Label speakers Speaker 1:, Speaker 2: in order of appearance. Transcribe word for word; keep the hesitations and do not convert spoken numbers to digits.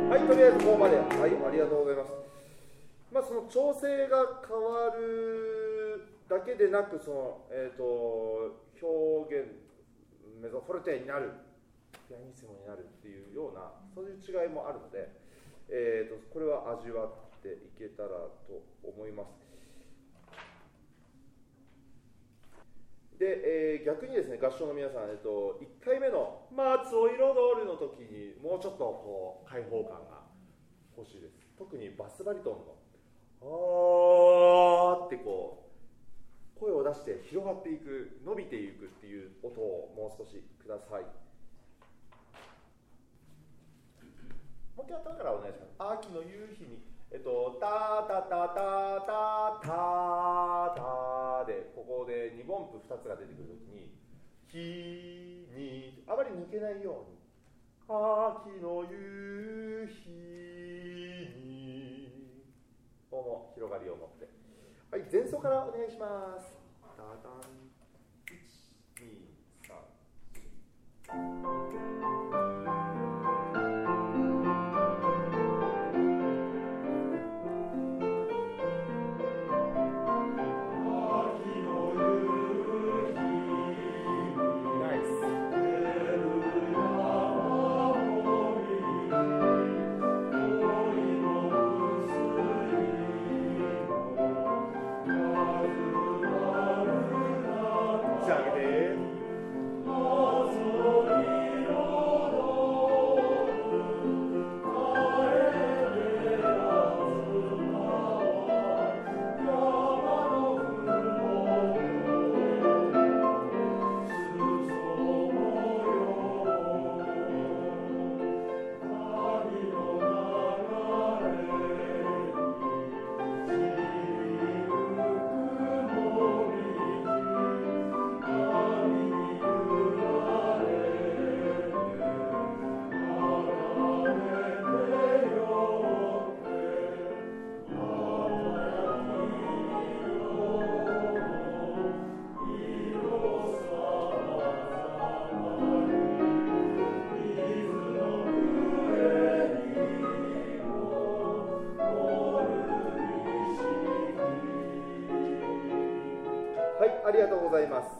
Speaker 1: はい、とりあえずここまで。はい、ありがとうございます。まあ、その調整が変わるだけでなく、その、えーと、表現、メゾフォルテになる、ピアニッシモになるっていうような、そういう違いもあるので、えーと、これは味わっていけたらと思います。で、えー、逆にですね、合唱の皆さん、えっと、いっかいめの「松を彩る」の時にもうちょっとこう開放感が欲しいです。特にバスバリトンの「あー」ってこう声を出して広がっていく、伸びていくっていう音をもう少しください。もう一回頭からお願いします。秋の夕日に、えっと、タタタタタタタで、ここでにぼんぷふたつが出てくるときに、日に、あまり抜けないように、秋の夕日に、この広がりを持って。はい、前奏からお願いします。タタン、いち、に、さん、ありがとうございます。